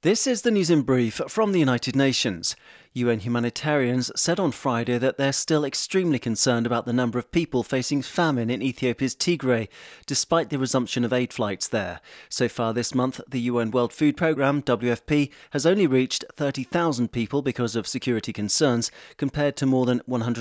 This is the news in brief from the United Nations. UN humanitarians said on Friday that they're still extremely concerned about the number of people facing famine in Ethiopia's Tigray, despite the resumption of aid flights there. So far this month, the UN World Food Programme, WFP, has only reached 30,000 people because of security concerns, compared to more than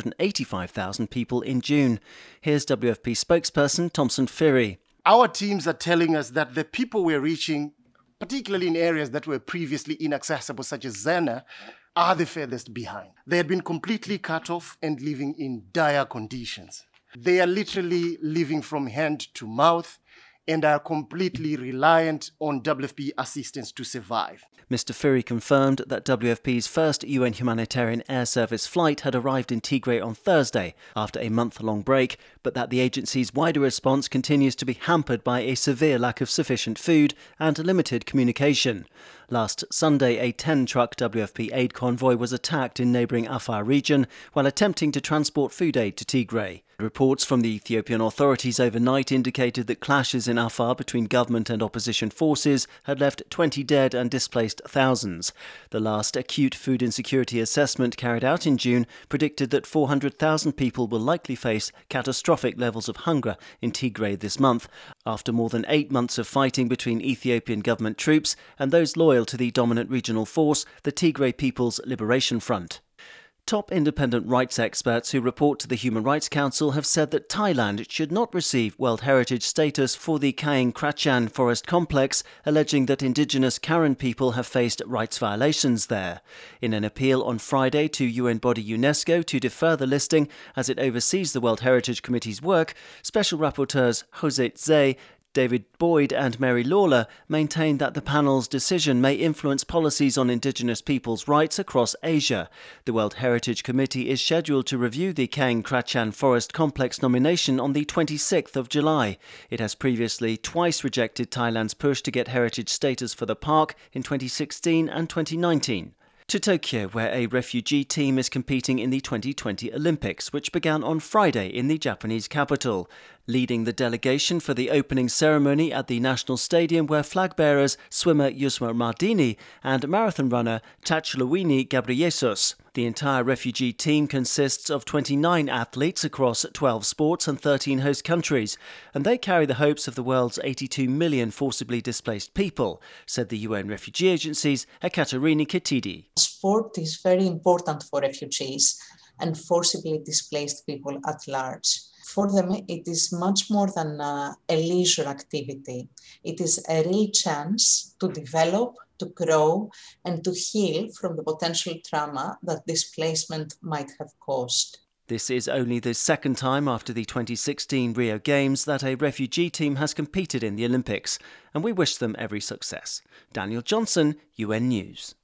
185,000 people in June. Here's WFP spokesperson Thomson Phiri. Our teams are telling us that the people we're reaching, particularly in areas that were previously inaccessible, such as Zena, are the furthest behind. They had been completely cut off and living in dire conditions. They are literally living from hand to mouth and are completely reliant on WFP assistance to survive. Mr. Phiri confirmed that WFP's first UN humanitarian air service flight had arrived in Tigray on Thursday after a month-long break, but that the agency's wider response continues to be hampered by a severe lack of sufficient food and limited communication. Last Sunday, a 10-truck WFP aid convoy was attacked in neighbouring Afar region while attempting to transport food aid to Tigray. Reports from the Ethiopian authorities overnight indicated that clashes in Afar between government and opposition forces had left 20 dead and displaced thousands. The last acute food insecurity assessment carried out in June predicted that 400,000 people will likely face catastrophic levels of hunger in Tigray this month, after more than 8 months of fighting between Ethiopian government troops and those loyal to the dominant regional force, the Tigray People's Liberation Front. Top independent rights experts who report to the Human Rights Council have said that Thailand should not receive World Heritage status for the Kaeng Krachan Forest Complex, alleging that indigenous Karen people have faced rights violations there. In an appeal on Friday to UN body UNESCO to defer the listing as it oversees the World Heritage Committee's work, Special Rapporteurs Jose Tse, David Boyd and Mary Lawler maintain that the panel's decision may influence policies on indigenous people's rights across Asia. The World Heritage Committee is scheduled to review the Kaeng Krachan Forest Complex nomination on the 26th of July. It has previously twice rejected Thailand's push to get heritage status for the park in 2016 and 2019. To Tokyo, where a refugee team is competing in the 2020 Olympics, which began on Friday in the Japanese capital. Leading the delegation for the opening ceremony at the National Stadium were flag bearers swimmer Yusma Mardini and marathon runner Tachluwini Gabriesus. The entire refugee team consists of 29 athletes across 12 sports and 13 host countries, and they carry the hopes of the world's 82 million forcibly displaced people, said the UN Refugee Agency's Ekaterini Kitidi. Sport is very important for refugees and forcibly displaced people at large. For them, it is much more than a leisure activity. It is a real chance to develop, to grow, and to heal from the potential trauma that displacement might have caused. This is only the second time after the 2016 Rio Games that a refugee team has competed in the Olympics, and we wish them every success. Daniel Johnson, UN News.